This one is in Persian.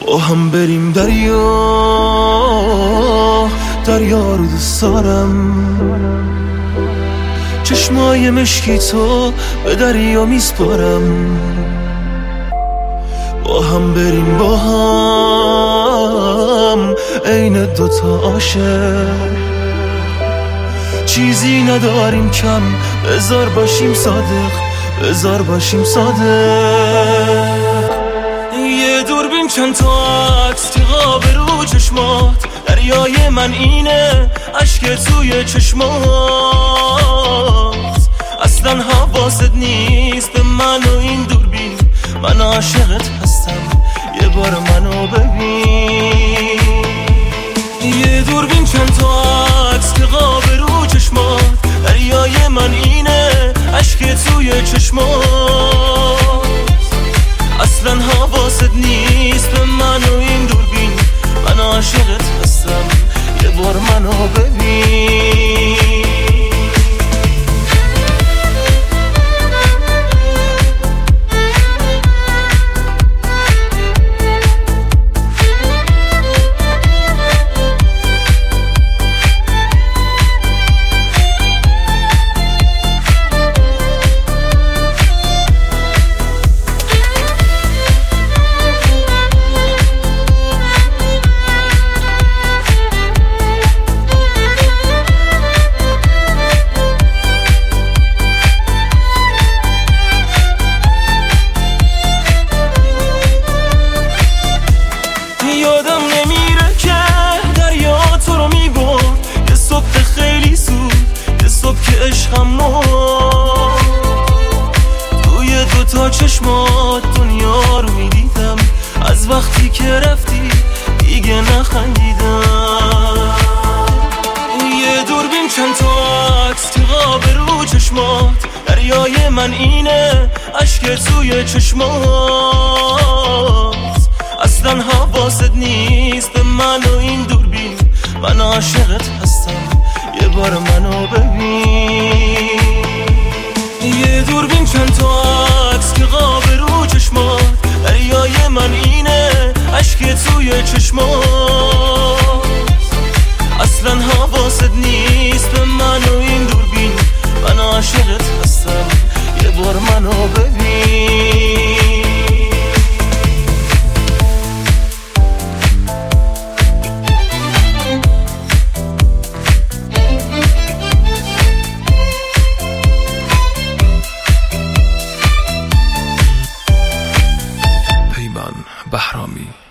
با هم بریم دریا رو دوست دارم. چشمای مشکی تو به دریا میسپارم. با هم بریم با هم عین دوتا عاشق. چیزی نداریم کم، بذار باشیم صادق، بذار باشیم صادق. یه دوربین چند تا عکس تیغا به رو چشمات. دریای من اینه، اشک توی چشمات. اصلا حواست نیست به من و این دوربین. من عاشقت هستم، یه بار منو ببین. یه دوربین چند تا عکس تیغا به رو چشمات. دریای من اینه، اشک توی چشمات. اصلا حواست نیست به من و این دوربین. من عاشقت هستم، یه بار منو ببین. یادم نمیره که دریا تو رو میبرد. یه صبح خیلی زود، یه صبح که عشقم مرد. توی دوتا چشمات دنیا رو میدیدم. از وقتی که رفتی دیگه نخندیدم. یه دوربین چند تا عکس تیغا به رو چشمات. دریای من اینه، اشک توی چشمات. اصلا حواست نیست به من و این دوربین. من عاشقت هستم، یه بار منو ببین. یه دوربین چند تا عکس تیغا به رو چشمات. دریای من اینه، اشک توی چشمات. اصلا حواست نیست به من و این دوربین. من عاشقت هستم، یه بار منو ببین. بهرامی